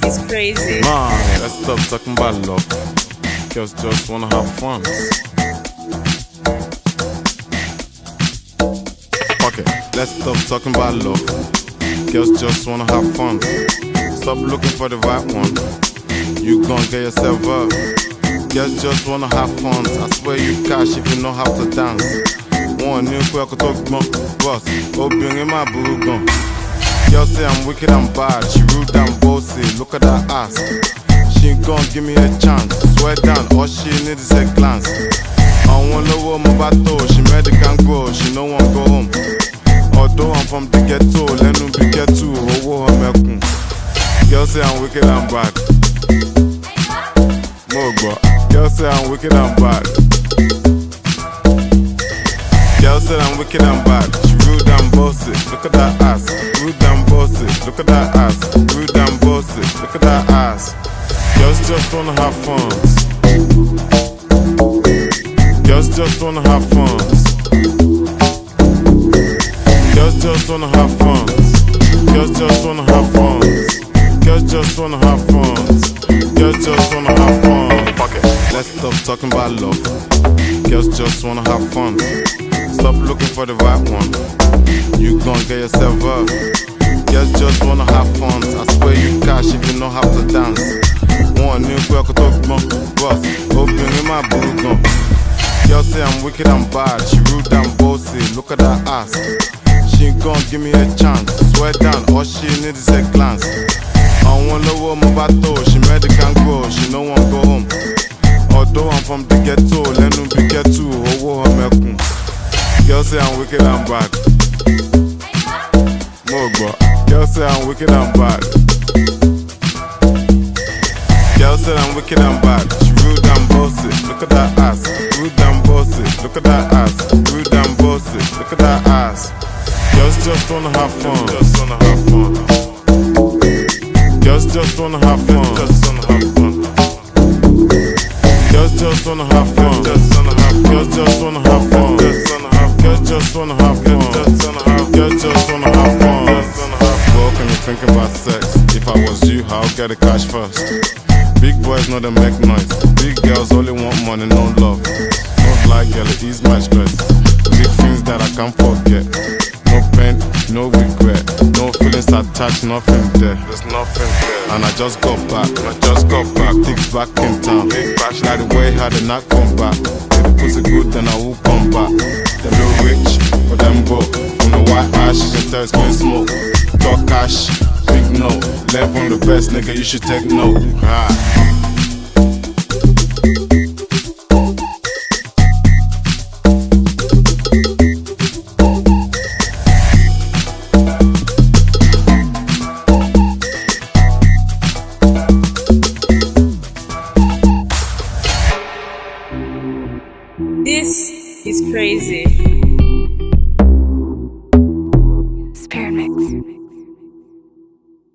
is crazy. Man, let's stop talking about love. Girls just wanna have fun. Okay, let's stop talking about love. Girls just wanna have fun. Stop looking for the right one. You gon' get yourself up. Girls just wanna have fun. I swear you cash if you know how to dance. One new quick talk boss. Obìnrin my boo gun. Girl say I'm wicked and bad. She rude and bossy. Look at that ass. She gon' give me a chance. Swear down, all she need is a glance. I wanna know what my battle. She made the gang grow. She no one go home. Although I'm from the ghetto, let me be ghetto. Oh, I'm girl say I'm wicked and bad. Mogwa. Girl say I'm wicked and bad. Girl say I'm wicked and bad. She rude and bossy. Look at that ass. Rude and bossy. Look at that ass. Rude and bossy. Look at that ass. Girls just wanna have fun. Girls just wanna have fun. Girls just wanna have fun. Girls just wanna have fun. Girls just wanna have fun. Girls just wanna have fun. Fuck it. Let's stop talking about love. Girls just wanna have fun. Stop looking for the right one. You gon' get yourself up. Girls just wanna have fun. I swear you cash if you know how to dance. One new quick talk boss. Obìnrin my boo gun. Girl say I'm wicked and bad. She rude and bossy. Look at that ass. She gon' give me a chance. Swear down, all she need is a glance. I wanna know what my battle. She made the gang grow. She no one go home. Although I'm from the ghetto, let me be ghetto. Oh, I'm girl say I'm wicked and bad. Mogwa. Girl say I'm wicked and bad. Girl say I'm wicked and bad. She rude and bossy. Look at that ass. Rude and bossy. Look at that ass. Rude and bossy. Look at that ass. Girls just wanna have fun. Just wanna have fun. Girls just wanna have fun. Just wanna have fun. Girls just wanna have fun. Just wanna have. Girls just wanna have fun. Just wanna have. Girls just wanna have fun. Just wanna have. Girls just wanna have fun. What can you think about sex? If I was you, I'll get the cash first. Big boys know they make noise. Big girls only want money, no love. Don't like girl, it ease my stress. Big things that I can't forget. No pain, no regret. No feelings attached, nothing there. There's nothing there. And I just got back. Things back in town. Now the way how the knock come back. If the pussy good, then I will come back. Them no rich, but them broke. From the white ash, you can tell it's clean smoke. Talk cash, big no. Learn from the best, nigga, you should take note. This is crazy.